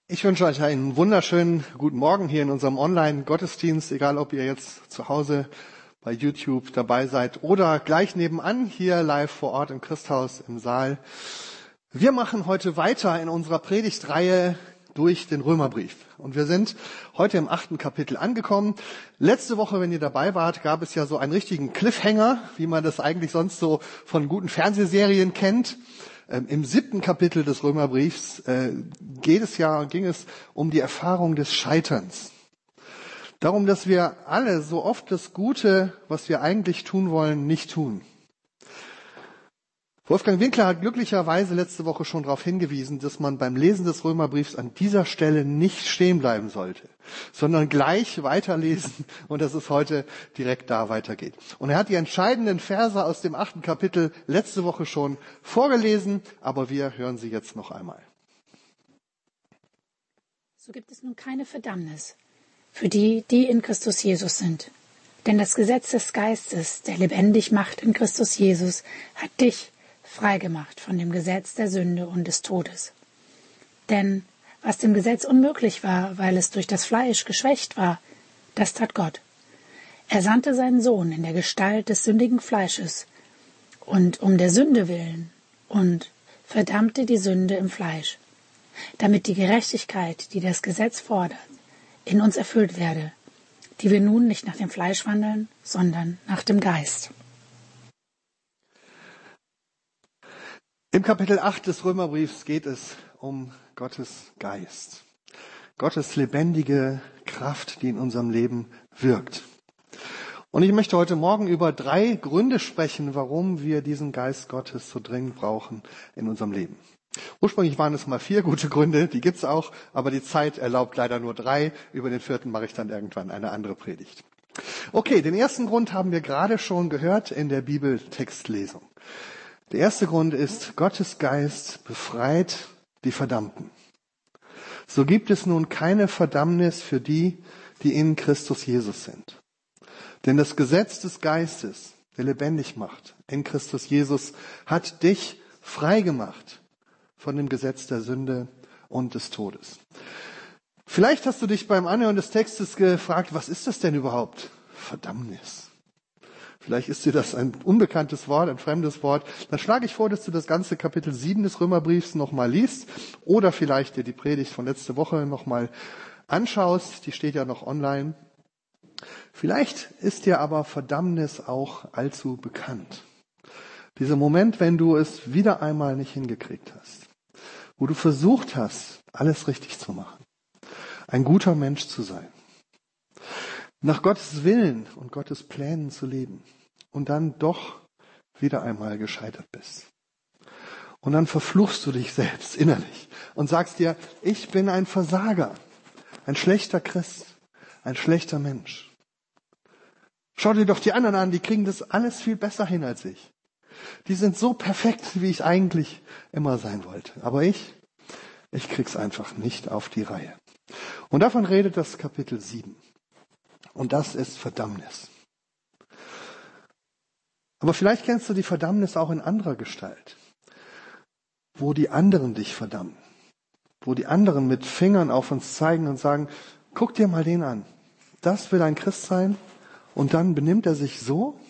Ich wünsche euch einen wunderschönen guten Morgen hier in unserem Online-Gottesdienst, egal ob ihr jetzt zu Hause bei YouTube dabei seid oder gleich nebenan hier live vor Ort im Christhaus im Saal. Wir machen heute weiter in unserer Predigtreihe durch den Römerbrief. Und wir sind heute im 8. Kapitel angekommen. Letzte Woche, wenn ihr dabei wart, gab es ja so einen richtigen Cliffhanger, wie man das eigentlich sonst so von guten Fernsehserien kennt. Im 7. Kapitel des Römerbriefs ging es um die Erfahrung des Scheiterns. Darum, dass wir alle so oft das Gute, was wir eigentlich tun wollen, nicht tun. Wolfgang Winkler hat glücklicherweise letzte Woche schon darauf hingewiesen, dass man beim Lesen des Römerbriefs an dieser Stelle nicht stehen bleiben sollte, sondern gleich weiterlesen und dass es heute direkt da weitergeht. Und er hat die entscheidenden Verse aus dem 8. Kapitel letzte Woche schon vorgelesen, aber wir hören sie jetzt noch einmal. So gibt es nun keine Verdammnis für die, die in Christus Jesus sind. Denn das Gesetz des Geistes, der lebendig macht in Christus Jesus, hat dich freigemacht von dem Gesetz der Sünde und des Todes. Denn was dem Gesetz unmöglich war, weil es durch das Fleisch geschwächt war, das tat Gott. Er sandte seinen Sohn in der Gestalt des sündigen Fleisches und um der Sünde willen und verdammte die Sünde im Fleisch, damit die Gerechtigkeit, die das Gesetz fordert, in uns erfüllt werde, die wir nun nicht nach dem Fleisch wandeln, sondern nach dem Geist. Im Kapitel 8 des Römerbriefs geht es um Gottes Geist. Gottes lebendige Kraft, die in unserem Leben wirkt. Und ich möchte heute Morgen über 3 Gründe sprechen, warum wir diesen Geist Gottes so dringend brauchen in unserem Leben. Ursprünglich waren es mal 4 gute Gründe, die gibt's auch, aber die Zeit erlaubt leider nur 3. Über den 4. mache ich dann irgendwann eine andere Predigt. Okay, den ersten Grund haben wir gerade schon gehört in der Bibeltextlesung. Der erste Grund ist, Gottes Geist befreit die Verdammten. So gibt es nun keine Verdammnis für die, die in Christus Jesus sind. Denn das Gesetz des Geistes, der lebendig macht, in Christus Jesus, hat dich frei gemacht von dem Gesetz der Sünde und des Todes. Vielleicht hast du dich beim Anhören des Textes gefragt, was ist das denn überhaupt? Verdammnis. Vielleicht ist dir das ein unbekanntes Wort, ein fremdes Wort. Dann schlage ich vor, dass du das ganze Kapitel 7 des Römerbriefs nochmal liest oder vielleicht dir die Predigt von letzte Woche nochmal anschaust. Die steht ja noch online. Vielleicht ist dir aber Verdammnis auch allzu bekannt. Dieser Moment, wenn du es wieder einmal nicht hingekriegt hast, wo du versucht hast, alles richtig zu machen, ein guter Mensch zu sein, nach Gottes Willen und Gottes Plänen zu leben und dann doch wieder einmal gescheitert bist. Und dann verfluchst du dich selbst innerlich und sagst dir, ich bin ein Versager, ein schlechter Christ, ein schlechter Mensch. Schau dir doch die anderen an, die kriegen das alles viel besser hin als ich. Die sind so perfekt, wie ich eigentlich immer sein wollte. Aber ich krieg's einfach nicht auf die Reihe. Und davon redet das Kapitel 7. Und das ist Verdammnis. Aber vielleicht kennst du die Verdammnis auch in anderer Gestalt, wo die anderen dich verdammen, wo die anderen mit Fingern auf uns zeigen und sagen, guck dir mal den an, das will ein Christ sein und dann benimmt er sich so.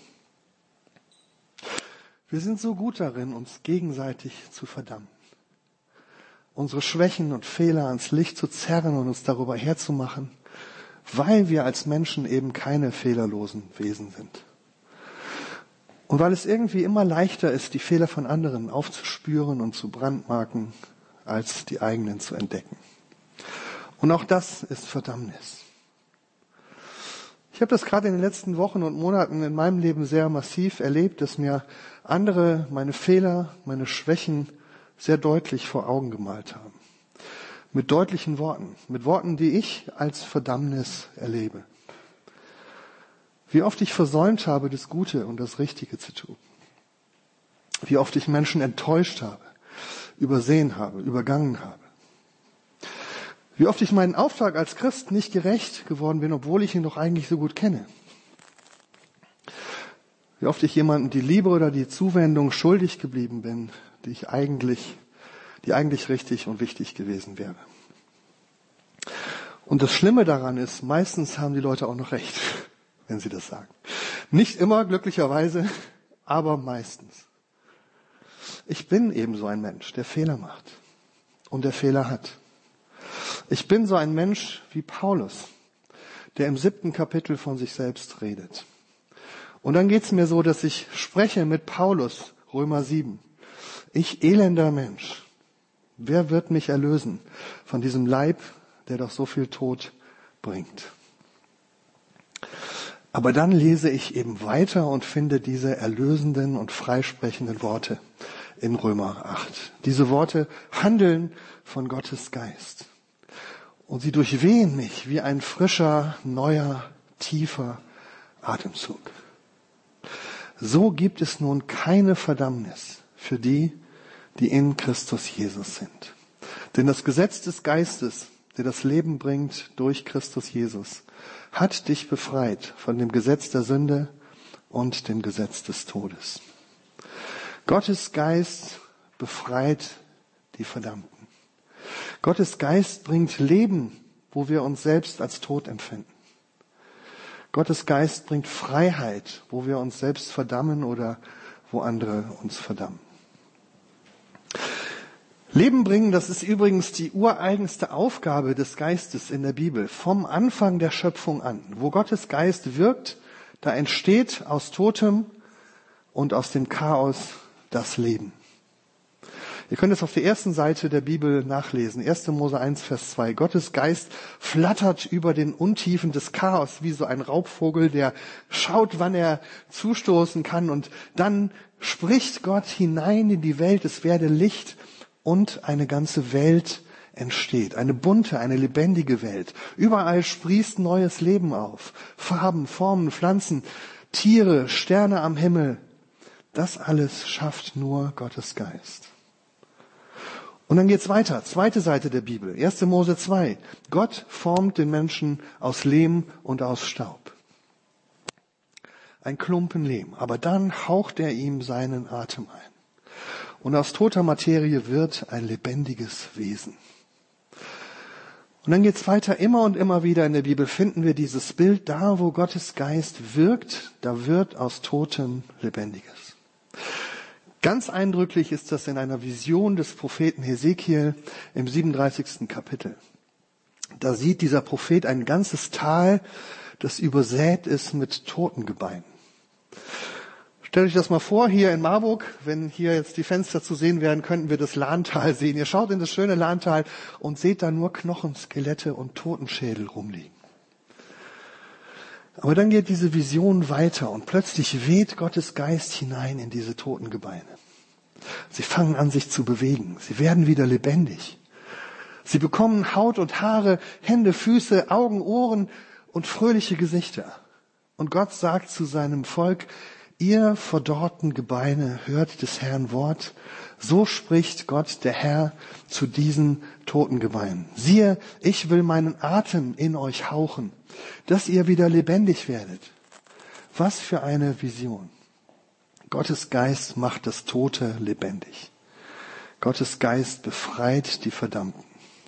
Wir sind so gut darin, uns gegenseitig zu verdammen, unsere Schwächen und Fehler ans Licht zu zerren und uns darüber herzumachen, weil wir als Menschen eben keine fehlerlosen Wesen sind. Und weil es irgendwie immer leichter ist, die Fehler von anderen aufzuspüren und zu brandmarken, als die eigenen zu entdecken. Und auch das ist Verdammnis. Ich habe das gerade in den letzten Wochen und Monaten in meinem Leben sehr massiv erlebt, dass mir andere meine Fehler, meine Schwächen sehr deutlich vor Augen gemalt haben. Mit deutlichen Worten, mit Worten, die ich als Verdammnis erlebe. Wie oft ich versäumt habe, das Gute und das Richtige zu tun. Wie oft ich Menschen enttäuscht habe, übersehen habe, übergangen habe. Wie oft ich meinen Auftrag als Christ nicht gerecht geworden bin, obwohl ich ihn doch eigentlich so gut kenne. Wie oft ich jemandem die Liebe oder die Zuwendung schuldig geblieben bin, die eigentlich richtig und wichtig gewesen wäre. Und das Schlimme daran ist, meistens haben die Leute auch noch recht, wenn sie das sagen. Nicht immer, glücklicherweise, aber meistens. Ich bin eben so ein Mensch, der Fehler macht und der Fehler hat. Ich bin so ein Mensch wie Paulus, der im 7. Kapitel von sich selbst redet. Und dann geht's mir so, dass ich spreche mit Paulus, Römer 7. Ich elender Mensch, wer wird mich erlösen von diesem Leib, der doch so viel Tod bringt? Aber dann lese ich eben weiter und finde diese erlösenden und freisprechenden Worte in Römer 8. Diese Worte handeln von Gottes Geist. Und sie durchwehen mich wie ein frischer, neuer, tiefer Atemzug. So gibt es nun keine Verdammnis für die, die in Christus Jesus sind. Denn das Gesetz des Geistes, der das Leben bringt durch Christus Jesus, hat dich befreit von dem Gesetz der Sünde und dem Gesetz des Todes. Gottes Geist befreit die Verdammten. Gottes Geist bringt Leben, wo wir uns selbst als tot empfinden. Gottes Geist bringt Freiheit, wo wir uns selbst verdammen oder wo andere uns verdammen. Leben bringen, das ist übrigens die ureigenste Aufgabe des Geistes in der Bibel, vom Anfang der Schöpfung an. Wo Gottes Geist wirkt, da entsteht aus Totem und aus dem Chaos das Leben. Ihr könnt es auf der ersten Seite der Bibel nachlesen. 1. Mose 1, Vers 2. Gottes Geist flattert über den Untiefen des Chaos wie so ein Raubvogel, der schaut, wann er zustoßen kann. Und dann spricht Gott hinein in die Welt, es werde Licht und eine ganze Welt entsteht. Eine bunte, eine lebendige Welt. Überall sprießt neues Leben auf. Farben, Formen, Pflanzen, Tiere, Sterne am Himmel. Das alles schafft nur Gottes Geist. Und dann geht's weiter. Zweite Seite der Bibel. 1. Mose 2. Gott formt den Menschen aus Lehm und aus Staub. Ein Klumpen Lehm. Aber dann haucht er ihm seinen Atem ein. Und aus toter Materie wird ein lebendiges Wesen. Und dann geht's weiter. Immer und immer wieder in der Bibel finden wir dieses Bild. Da, wo Gottes Geist wirkt, da wird aus Totem Lebendiges. Ganz eindrücklich ist das in einer Vision des Propheten Hesekiel im 37. Kapitel. Da sieht dieser Prophet ein ganzes Tal, das übersät ist mit Totengebeinen. Stellt euch das mal vor, hier in Marburg, wenn hier jetzt die Fenster zu sehen wären, könnten wir das Lahntal sehen. Ihr schaut in das schöne Lahntal und seht da nur Knochen, Skelette und Totenschädel rumliegen. Aber dann geht diese Vision weiter und plötzlich weht Gottes Geist hinein in diese toten Gebeine. Sie fangen an, sich zu bewegen. Sie werden wieder lebendig. Sie bekommen Haut und Haare, Hände, Füße, Augen, Ohren und fröhliche Gesichter. Und Gott sagt zu seinem Volk, ihr verdorrten Gebeine, hört des Herrn Wort. So spricht Gott, der Herr, zu diesen toten Gebeinen. Siehe, ich will meinen Atem in euch hauchen, dass ihr wieder lebendig werdet. Was für eine Vision. Gottes Geist macht das Tote lebendig. Gottes Geist befreit die Verdammten.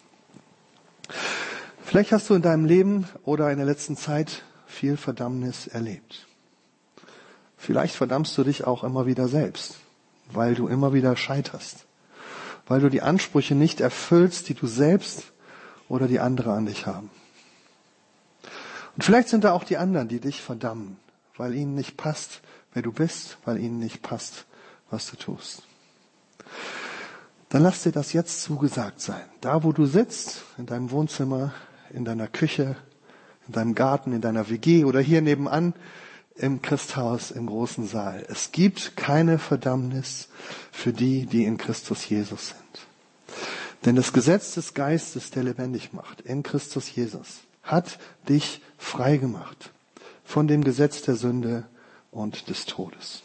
Vielleicht hast du in deinem Leben oder in der letzten Zeit viel Verdammnis erlebt. Vielleicht verdammst du dich auch immer wieder selbst, weil du immer wieder scheiterst, weil du die Ansprüche nicht erfüllst, die du selbst oder die andere an dich haben. Und vielleicht sind da auch die anderen, die dich verdammen, weil ihnen nicht passt, wer du bist, weil ihnen nicht passt, was du tust. Dann lass dir das jetzt zugesagt sein. Da, wo du sitzt, in deinem Wohnzimmer, in deiner Küche, in deinem Garten, in deiner WG oder hier nebenan, im Christhaus, im großen Saal. Es gibt keine Verdammnis für die, die in Christus Jesus sind. Denn das Gesetz des Geistes, der lebendig macht, in Christus Jesus, hat dich frei gemacht von dem Gesetz der Sünde und des Todes.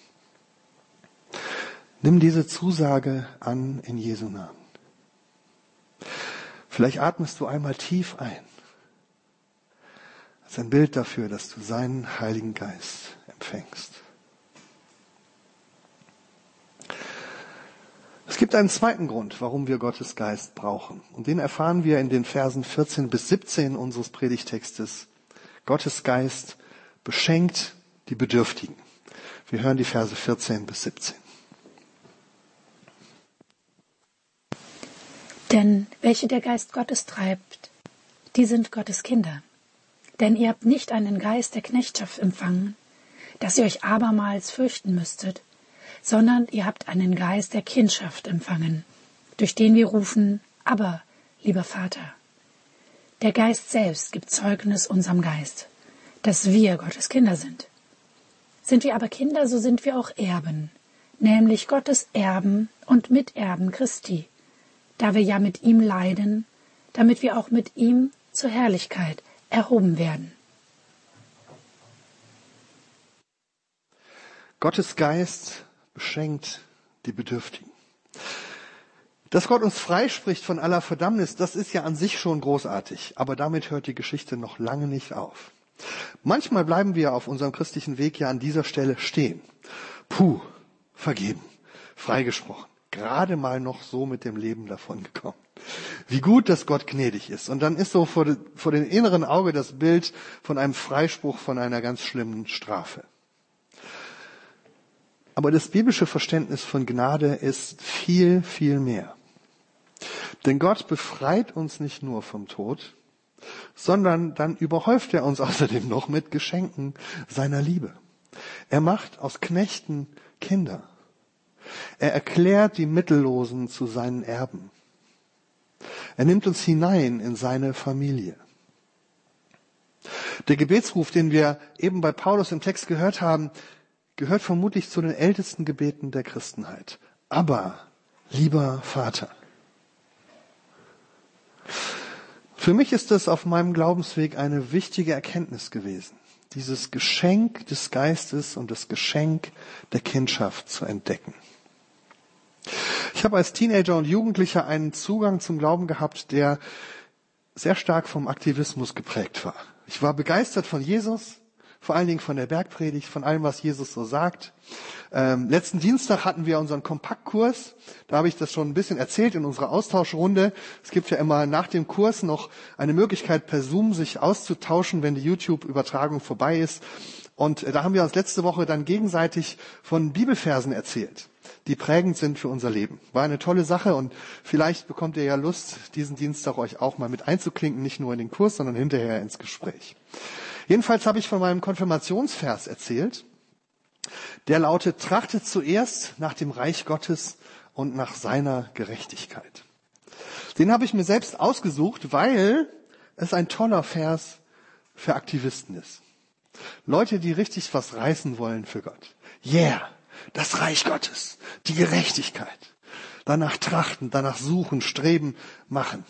Nimm diese Zusage an in Jesu Namen. Vielleicht atmest du einmal tief ein. Das ist ein Bild dafür, dass du seinen Heiligen Geist empfängst. Es gibt einen zweiten Grund, warum wir Gottes Geist brauchen. Und den erfahren wir in den Versen 14 bis 17 unseres Predigtextes. Gottes Geist beschenkt die Bedürftigen. Wir hören die Verse 14 bis 17. Denn welche der Geist Gottes treibt, die sind Gottes Kinder. Denn ihr habt nicht einen Geist der Knechtschaft empfangen, dass ihr euch abermals fürchten müsstet, sondern ihr habt einen Geist der Kindschaft empfangen, durch den wir rufen, aber, lieber Vater. Der Geist selbst gibt Zeugnis unserem Geist, dass wir Gottes Kinder sind. Sind wir aber Kinder, so sind wir auch Erben, nämlich Gottes Erben und Miterben Christi, da wir ja mit ihm leiden, damit wir auch mit ihm zur Herrlichkeit erhoben werden. Gottes Geist beschenkt die Bedürftigen. Dass Gott uns freispricht von aller Verdammnis, das ist ja an sich schon großartig, aber damit hört die Geschichte noch lange nicht auf. Manchmal bleiben wir auf unserem christlichen Weg ja an dieser Stelle stehen. Puh, vergeben, freigesprochen, gerade mal noch so mit dem Leben davongekommen. Wie gut, dass Gott gnädig ist. Und dann ist so vor dem inneren Auge das Bild von einem Freispruch von einer ganz schlimmen Strafe. Aber das biblische Verständnis von Gnade ist viel, viel mehr. Denn Gott befreit uns nicht nur vom Tod, sondern dann überhäuft er uns außerdem noch mit Geschenken seiner Liebe. Er macht aus Knechten Kinder. Er erklärt die Mittellosen zu seinen Erben. Er nimmt uns hinein in seine Familie. Der Gebetsruf, den wir eben bei Paulus im Text gehört haben, gehört vermutlich zu den ältesten Gebeten der Christenheit. Aber, lieber Vater. Für mich ist das auf meinem Glaubensweg eine wichtige Erkenntnis gewesen, dieses Geschenk des Geistes und das Geschenk der Kindschaft zu entdecken. Ich habe als Teenager und Jugendlicher einen Zugang zum Glauben gehabt, der sehr stark vom Aktivismus geprägt war. Ich war begeistert von Jesus, vor allen Dingen von der Bergpredigt, von allem, was Jesus so sagt. Letzten Dienstag hatten wir unseren Kompaktkurs. Da habe ich das schon ein bisschen erzählt in unserer Austauschrunde. Es gibt ja immer nach dem Kurs noch eine Möglichkeit, per Zoom sich auszutauschen, wenn die YouTube-Übertragung vorbei ist. Und da haben wir uns letzte Woche dann gegenseitig von Bibelversen erzählt, die prägend sind für unser Leben. War eine tolle Sache und vielleicht bekommt ihr ja Lust, diesen Dienstag euch auch mal mit einzuklinken, nicht nur in den Kurs, sondern hinterher ins Gespräch. Jedenfalls habe ich von meinem Konfirmationsvers erzählt. Der lautet: Trachtet zuerst nach dem Reich Gottes und nach seiner Gerechtigkeit. Den habe ich mir selbst ausgesucht, weil es ein toller Vers für Aktivisten ist. Leute, die richtig was reißen wollen für Gott. Yeah, das Reich Gottes, die Gerechtigkeit. Danach trachten, danach suchen, streben, machen.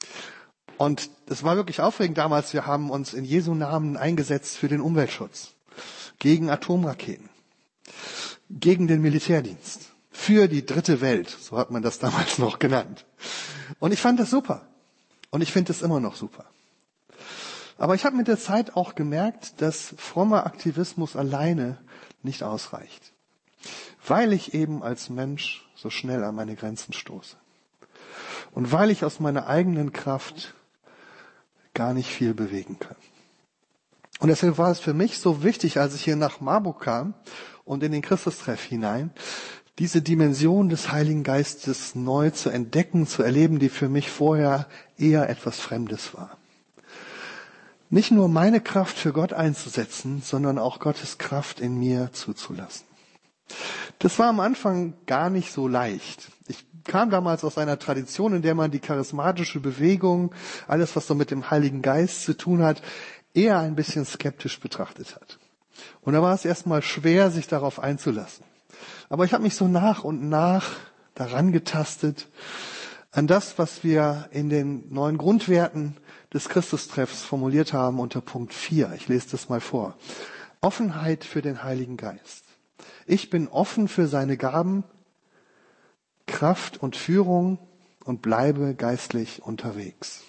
Und es war wirklich aufregend damals. Wir haben uns in Jesu Namen eingesetzt für den Umweltschutz, gegen Atomraketen, gegen den Militärdienst, für die dritte Welt, so hat man das damals noch genannt. Und ich fand das super. Und ich finde es immer noch super. Aber ich habe mit der Zeit auch gemerkt, dass frommer Aktivismus alleine nicht ausreicht, weil ich eben als Mensch so schnell an meine Grenzen stoße. Und weil ich aus meiner eigenen Kraft gar nicht viel bewegen kann. Und deshalb war es für mich so wichtig, als ich hier nach Marburg kam und in den Christustreff hinein, diese Dimension des Heiligen Geistes neu zu entdecken, zu erleben, die für mich vorher eher etwas Fremdes war. Nicht nur meine Kraft für Gott einzusetzen, sondern auch Gottes Kraft in mir zuzulassen. Das war am Anfang gar nicht so leicht. Ich kam damals aus einer Tradition, in der man die charismatische Bewegung, alles was so mit dem Heiligen Geist zu tun hat, eher ein bisschen skeptisch betrachtet hat. Und da war es erstmal schwer, sich darauf einzulassen. Aber ich habe mich so nach und nach daran getastet, an das, was wir in den 9 Grundwerten des Christustreffs formuliert haben unter Punkt 4. Ich lese das mal vor. Offenheit für den Heiligen Geist. Ich bin offen für seine Gaben, Kraft und Führung und bleibe geistlich unterwegs.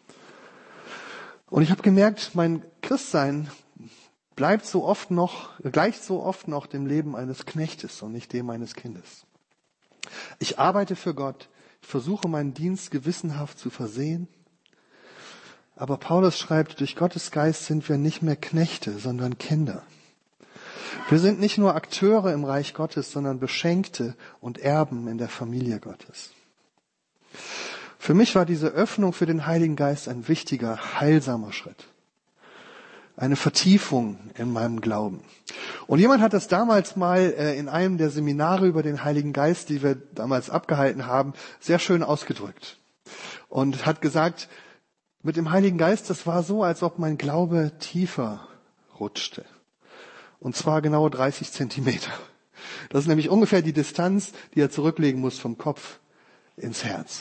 Und ich habe gemerkt, mein Christsein gleicht so oft noch dem Leben eines Knechtes und nicht dem eines Kindes. Ich arbeite für Gott, ich versuche meinen Dienst gewissenhaft zu versehen. Aber Paulus schreibt, durch Gottes Geist sind wir nicht mehr Knechte, sondern Kinder. Wir sind nicht nur Akteure im Reich Gottes, sondern Beschenkte und Erben in der Familie Gottes. Für mich war diese Öffnung für den Heiligen Geist ein wichtiger, heilsamer Schritt. Eine Vertiefung in meinem Glauben. Und jemand hat das damals mal in einem der Seminare über den Heiligen Geist, die wir damals abgehalten haben, sehr schön ausgedrückt. Und hat gesagt, mit dem Heiligen Geist, das war so, als ob mein Glaube tiefer rutschte. Und zwar genau 30 Zentimeter. Das ist nämlich ungefähr die Distanz, die er zurücklegen muss vom Kopf ins Herz.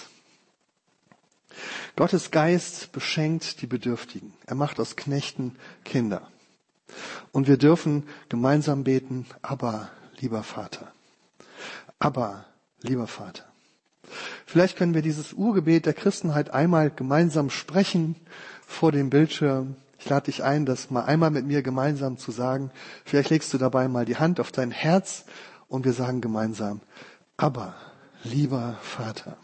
Gottes Geist beschenkt die Bedürftigen. Er macht aus Knechten Kinder. Und wir dürfen gemeinsam beten, Abba, lieber Vater. Abba, lieber Vater. Vielleicht können wir dieses Urgebet der Christenheit einmal gemeinsam sprechen vor dem Bildschirm. Ich lade dich ein, das mal einmal mit mir gemeinsam zu sagen. Vielleicht legst du dabei mal die Hand auf dein Herz und wir sagen gemeinsam, Abba, lieber Vater.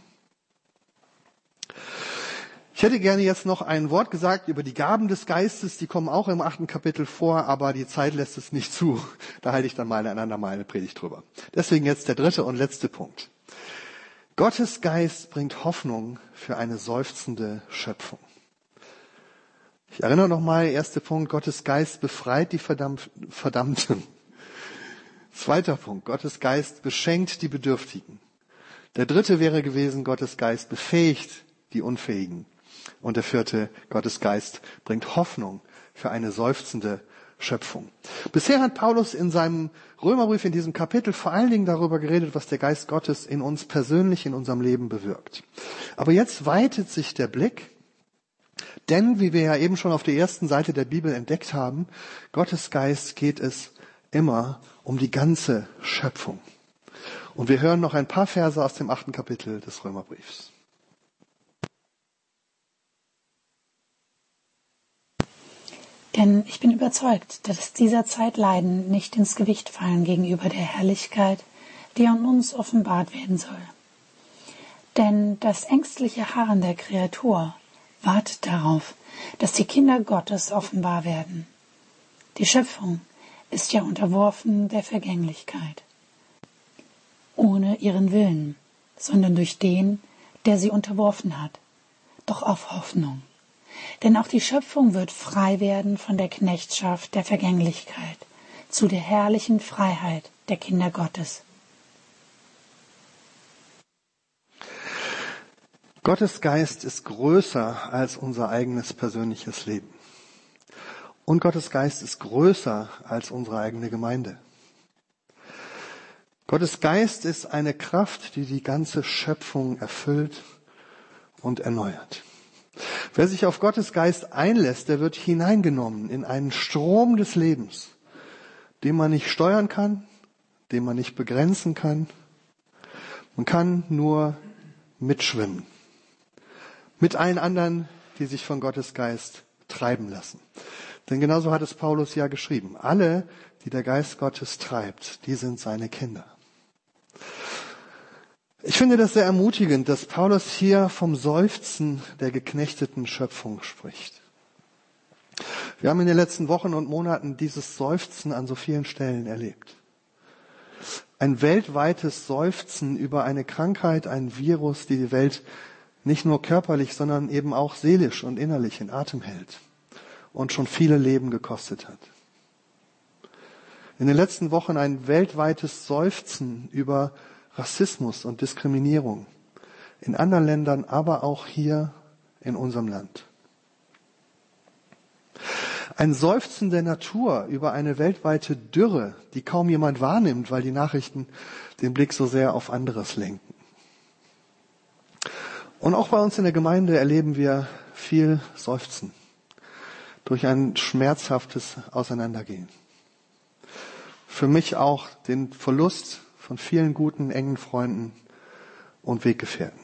Ich hätte gerne jetzt noch ein Wort gesagt über die Gaben des Geistes. Die kommen auch im 8. Kapitel vor, aber die Zeit lässt es nicht zu. Da halte ich dann mal eine Predigt drüber. Deswegen jetzt der 3. und letzte Punkt. Gottes Geist bringt Hoffnung für eine seufzende Schöpfung. Ich erinnere nochmal, 1. Punkt, Gottes Geist befreit die Verdammten. 2. Punkt, Gottes Geist beschenkt die Bedürftigen. Der 3. wäre gewesen, Gottes Geist befähigt die Unfähigen. Und der 4. Gottes Geist bringt Hoffnung für eine seufzende Schöpfung. Bisher hat Paulus in seinem Römerbrief in diesem Kapitel vor allen Dingen darüber geredet, was der Geist Gottes in uns persönlich in unserem Leben bewirkt. Aber jetzt weitet sich der Blick, denn wie wir ja eben schon auf der ersten Seite der Bibel entdeckt haben, Gottes Geist geht es immer um die ganze Schöpfung. Und wir hören noch ein paar Verse aus dem 8. Kapitel des Römerbriefs. Denn ich bin überzeugt, dass dieser Zeitleiden nicht ins Gewicht fallen gegenüber der Herrlichkeit, die an uns offenbart werden soll. Denn das ängstliche Harren der Kreatur wartet darauf, dass die Kinder Gottes offenbar werden. Die Schöpfung ist ja unterworfen der Vergänglichkeit, ohne ihren Willen, sondern durch den, der sie unterworfen hat, doch auf Hoffnung. Denn auch die Schöpfung wird frei werden von der Knechtschaft der Vergänglichkeit zu der herrlichen Freiheit der Kinder Gottes. Gottes Geist ist größer als unser eigenes persönliches Leben. Und Gottes Geist ist größer als unsere eigene Gemeinde. Gottes Geist ist eine Kraft, die die ganze Schöpfung erfüllt und erneuert. Wer sich auf Gottes Geist einlässt, der wird hineingenommen in einen Strom des Lebens, den man nicht steuern kann, den man nicht begrenzen kann. Man kann nur mitschwimmen. Mit allen anderen, die sich von Gottes Geist treiben lassen. Denn genauso hat es Paulus ja geschrieben. Alle, die der Geist Gottes treibt, die sind seine Kinder. Ich finde das sehr ermutigend, dass Paulus hier vom Seufzen der geknechteten Schöpfung spricht. Wir haben in den letzten Wochen und Monaten dieses Seufzen an so vielen Stellen erlebt. Ein weltweites Seufzen über eine Krankheit, ein Virus, die die Welt nicht nur körperlich, sondern eben auch seelisch und innerlich in Atem hält und schon viele Leben gekostet hat. In den letzten Wochen ein weltweites Seufzen über Rassismus und Diskriminierung in anderen Ländern, aber auch hier in unserem Land. Ein Seufzen der Natur über eine weltweite Dürre, die kaum jemand wahrnimmt, weil die Nachrichten den Blick so sehr auf anderes lenken. Und auch bei uns in der Gemeinde erleben wir viel Seufzen durch ein schmerzhaftes Auseinandergehen. Für mich auch den Verlust von vielen guten, engen Freunden und Weggefährten.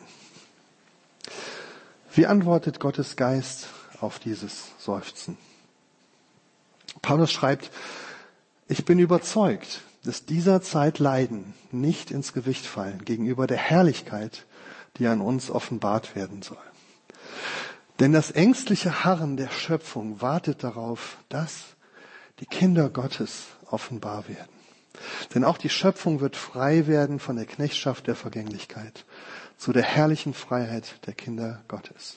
Wie antwortet Gottes Geist auf dieses Seufzen? Paulus schreibt, ich bin überzeugt, des dieser Zeit Leiden nicht ins Gewicht fallen gegenüber der Herrlichkeit, die an uns offenbart werden soll. Denn das ängstliche Harren der Schöpfung wartet darauf, dass die Kinder Gottes offenbar werden. Denn auch die Schöpfung wird frei werden von der Knechtschaft der Vergänglichkeit zu der herrlichen Freiheit der Kinder Gottes.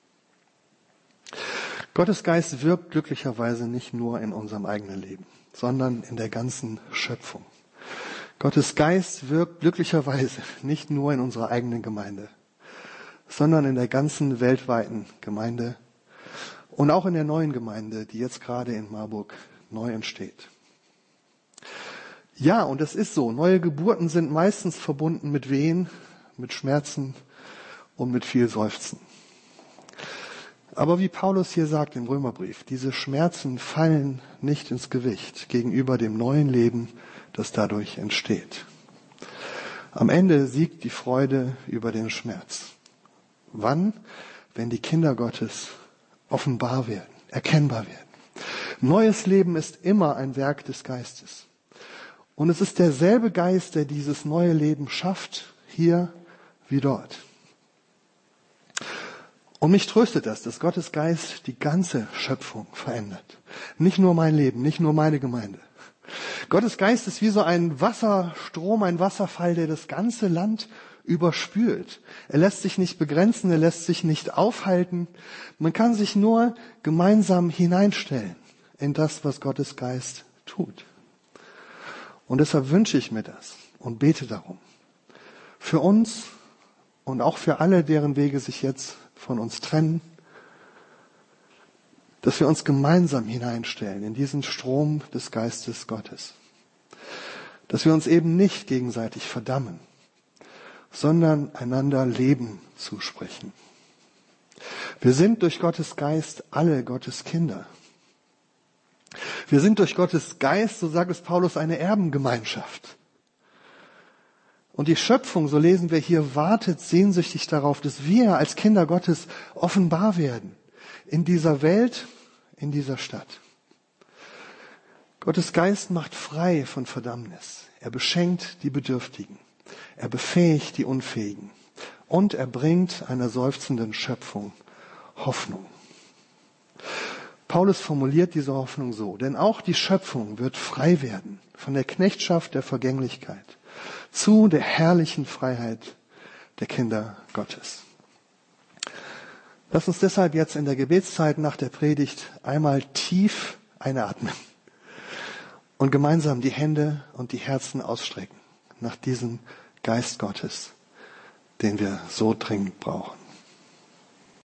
Gottes Geist wirkt glücklicherweise nicht nur in unserem eigenen Leben, sondern in der ganzen Schöpfung. Gottes Geist wirkt glücklicherweise nicht nur in unserer eigenen Gemeinde, sondern in der ganzen weltweiten Gemeinde und auch in der neuen Gemeinde, die jetzt gerade in Marburg neu entsteht. Ja, und es ist so, neue Geburten sind meistens verbunden mit Wehen, mit Schmerzen und mit viel Seufzen. Aber wie Paulus hier sagt im Römerbrief, diese Schmerzen fallen nicht ins Gewicht gegenüber dem neuen Leben, das dadurch entsteht. Am Ende siegt die Freude über den Schmerz. Wann? Wenn die Kinder Gottes offenbar werden, erkennbar werden. Neues Leben ist immer ein Werk des Geistes. Und es ist derselbe Geist, der dieses neue Leben schafft, hier wie dort. Und mich tröstet das, dass Gottes Geist die ganze Schöpfung verändert. Nicht nur mein Leben, nicht nur meine Gemeinde. Gottes Geist ist wie so ein Wasserstrom, ein Wasserfall, der das ganze Land überspült. Er lässt sich nicht begrenzen, er lässt sich nicht aufhalten. Man kann sich nur gemeinsam hineinstellen in das, was Gottes Geist tut. Und deshalb wünsche ich mir das und bete darum. Für uns und auch für alle, deren Wege sich jetzt von uns trennen, dass wir uns gemeinsam hineinstellen in diesen Strom des Geistes Gottes. Dass wir uns eben nicht gegenseitig verdammen, sondern einander Leben zusprechen. Wir sind durch Gottes Geist alle Gottes Kinder. Wir sind durch Gottes Geist, so sagt es Paulus, eine Erbengemeinschaft. Und die Schöpfung, so lesen wir hier, wartet sehnsüchtig darauf, dass wir als Kinder Gottes offenbar werden. In dieser Welt, in dieser Stadt. Gottes Geist macht frei von Verdammnis. Er beschenkt die Bedürftigen. Er befähigt die Unfähigen. Und er bringt einer seufzenden Schöpfung Hoffnung. Paulus formuliert diese Hoffnung so: Denn auch die Schöpfung wird frei werden von der Knechtschaft der Vergänglichkeit zu der herrlichen Freiheit der Kinder Gottes. Lass uns deshalb jetzt in der Gebetszeit nach der Predigt einmal tief einatmen und gemeinsam die Hände und die Herzen ausstrecken nach diesem Geist Gottes, den wir so dringend brauchen.